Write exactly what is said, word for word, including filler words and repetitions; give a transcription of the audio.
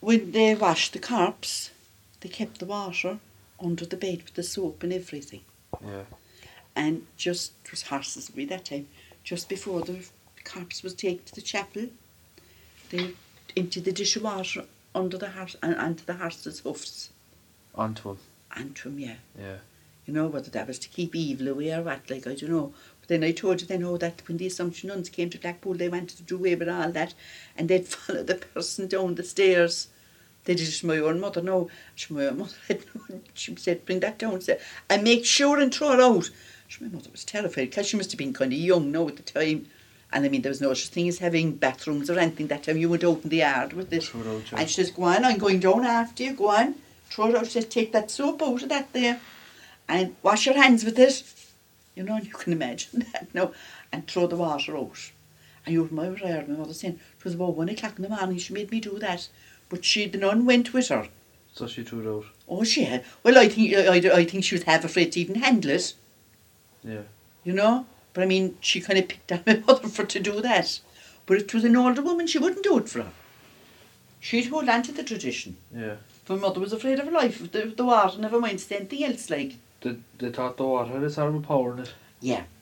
when they washed the corpse, they kept the water under the bed with the soap and everything. Yeah. And just, it was horses by that time, just before the corpse was taken to the chapel, they emptied the dish of water under the horse and onto the horse's hoofs. Onto him. Onto him, yeah. Yeah. You know, whether that was to keep evil away or what, like, I don't know. But then I told you then how that when the Assumption nuns came to Blackpool, they wanted to do away with all that, and they'd follow the person down the stairs. They did it to my own mother. No, she, my own mother had, she said, bring that down, say, and make sure and throw it out. She, my mother was terrified, because she must have been kind of young now at the time. And I mean, there was no such thing as having bathrooms or anything that time. You went out in the yard with it. Throw it out, yeah. And she says, go on, I'm going down after you, go on. Throw it out. She says, take that soap out of that there and wash your hands with it. You know, and you can imagine that now. And throw the water out. And you my heard my mother saying, it was about one o'clock in the morning she made me do that. But she, the nun went with her. So she threw it out. Oh, she had. Well, I think I, I think she was half afraid to even handle it. Yeah. You know? But I mean, she kind of picked on my mother for to do that. But it was an older woman, she wouldn't do it for her. She'd hold on to the tradition. Yeah. My mother was afraid of her life, of the, the water, never mind anything else, like. They, they thought the water had a terrible power in it. Yeah.